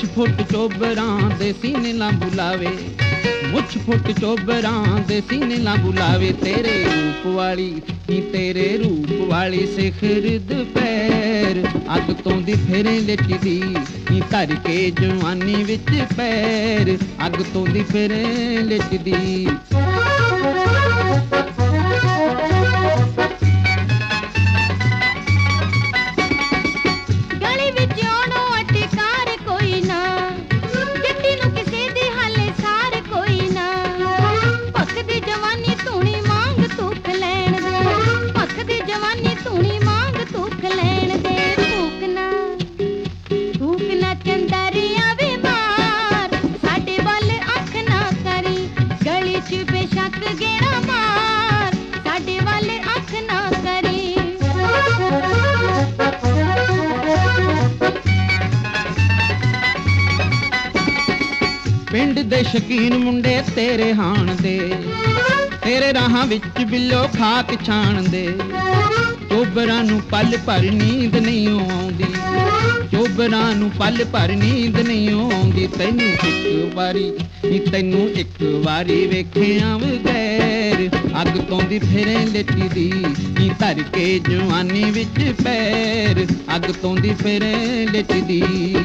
ਮੁੱਛ ਫੁੱਟ ਚੋਬਰਾਂ ਦੇ ਸੀਨੇ ਨਾ ਬੁਲਾਵੇ, ਮੁੱਛ ਫੁੱਟ ਚੋਬਰਾਂ ਦੇ ਸੀਨੇ ਨਾ ਬੁਲਾਵੇ। ਤੇਰੇ ਰੂਪ ਵਾਲੀ ਨੀ ਤੇਰੇ ਰੂਪ ਵਾਲੀ ਸਿਖਰ ਦੁਪਹਿਰ, ਅੱਗ ਤੋਂ ਦੀ ਫਿਰੇ ਲਿਟਦੀ ਨੀ ਧਰ ਕੇ ਜਵਾਨੀ ਵਿੱਚ ਪੈਰ, ਅੱਗ ਤੋਂ ਦੀ ਫਿਰੇ ਲਿਟਦੀ। ਪਿੰਡ ਦੇ ਸ਼ਕੀਨ ਮੁੰਡੇ ਤੇਰੇ ਹਾਣ ਦੇ, ਤੇਰੇ ਰਾਹਾਂ ਵਿੱਚ ਬਿੱਲੋ ਖਾਕ ਛਾਣਦੇ। ਚੋਬਰਾਂ ਨੂੰ ਪਲ ਭਰ ਨੀਂਦ ਨਹੀਂ ਆਉਂਦੀ, ਚੋਬਰਾਂ ਨੂੰ ਪਲ ਭਰ ਨੀਂਦ ਨਹੀਂ ਆਉਂਦੀ। ਤੈਨੂੰ ਇੱਕ ਵਾਰੀ ਨੀ ਤੈਨੂੰ ਇੱਕ ਵਾਰੀ ਵੇਖਿਆ ਬਗੈਰ, ਅੱਗ ਤੋਂ ਦੀ ਫਿਰੇ ਲਿਟਦੀ ਨੀ ਧਰ ਕੇ ਜਵਾਨੀ ਵਿੱਚ ਪੈਰ, ਅੱਗ ਤੋਂ ਦੀ ਫਿਰੇ ਲਿਟਦੀ।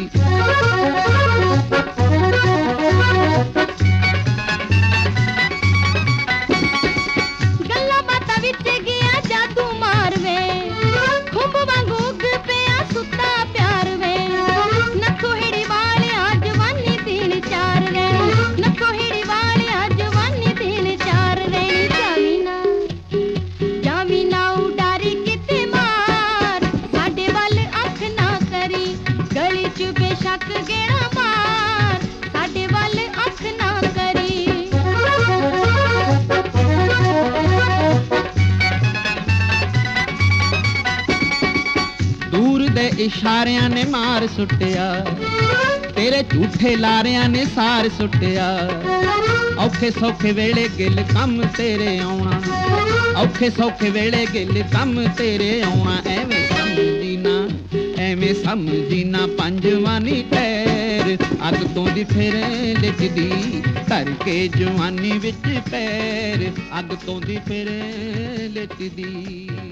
ਇਸ਼ਾਰਿਆਂ ਨੇ ਮਾਰ ਸੁੱਟਿਆ, ਤੇਰੇ ਝੂਠੇ ਲਾਰਿਆਂ ਨੇ ਸਾਰ ਸੁੱਟਿਆ। ਔਖੇ ਸੌਖੇ ਵੇਲੇ ਗਿੱਲ ਕੰਮ ਤੇਰੇ ਆਉਣਾ, ਔਖੇ ਸੌਖੇ ਵੇਲੇ ਗਿੱਲ ਕੰਮ ਤੇਰੇ ਆਉਣਾ। ਐਵੇਂ ਸਮਝੀ ਨਾ, ਐਵੇਂ ਸਮਝੀ ਨਾ ਪੰਜਵਾਨੀ ਟੈਰ, ਅੱਗ ਤੋਂ ਦੀ ਫਿਰੇ ਲਿਟਦੀ ਧਰ ਕੇ ਜਵਾਨੀ ਵਿੱਚ ਪੈਰ, ਅੱਗ ਤੋਂ ਦੀ ਫਿਰੇ ਲਿਟਦੀ।